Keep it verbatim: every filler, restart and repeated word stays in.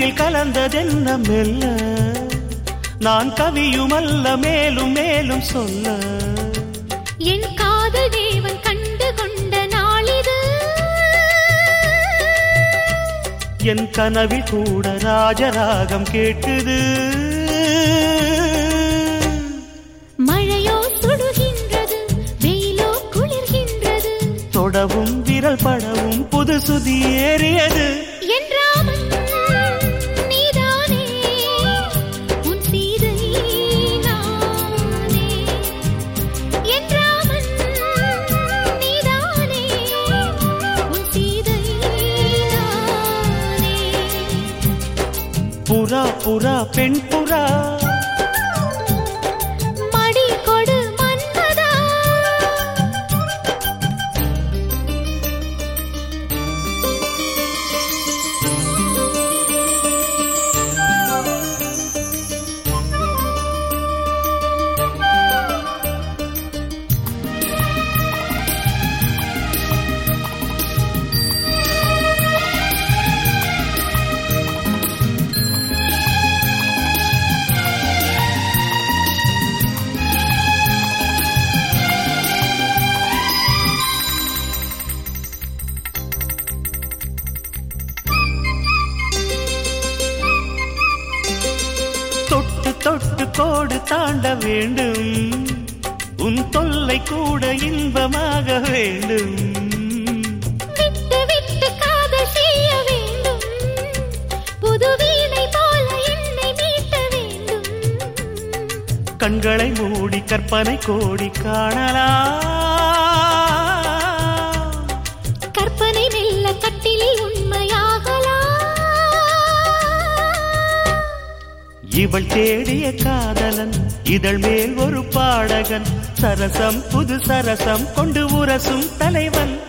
கண்ணீரில் கலந்ததென்ன மெல்ல நான் கவியுமல்ல மேலும் மேலும் சொல்ல என் காதல் தேவன் கண்டு கொண்ட நாளிது என் கனவில் கூட ராஜராகம் கேட்குது மழையோ சுடுகின்றது வெயிலோ குளிர்கின்றது தொடவும் விரல் படவும் புது சுதி ஏறியது என்றாமல் நீதானே உன் சீதை நானே என்றாமல் நீதானே உன் சீதை நானே புறா புறா பெண் புறா மடி கொடு மன்மதா தொட்டு தொட்டு கோடு தாண்ட வேண்டும் உன் தொல்லை கூட இன்பமாக வேண்டும் விட்டு விட்டு காதல் செய்ய வேண்டும் புது வீணை போல என்னை மீட்ட வேண்டும் கண்களை மூடி கற்பனை கோடி காணலாம் கற்பனை மெல்ல கட்டிலில் உண்மையாகலாம் இவள் தேடிய காதலன் இதழ் மேல் ஒரு பாடகன் சரசம் புது சரசம் கொண்டு உரசும் தலைவன்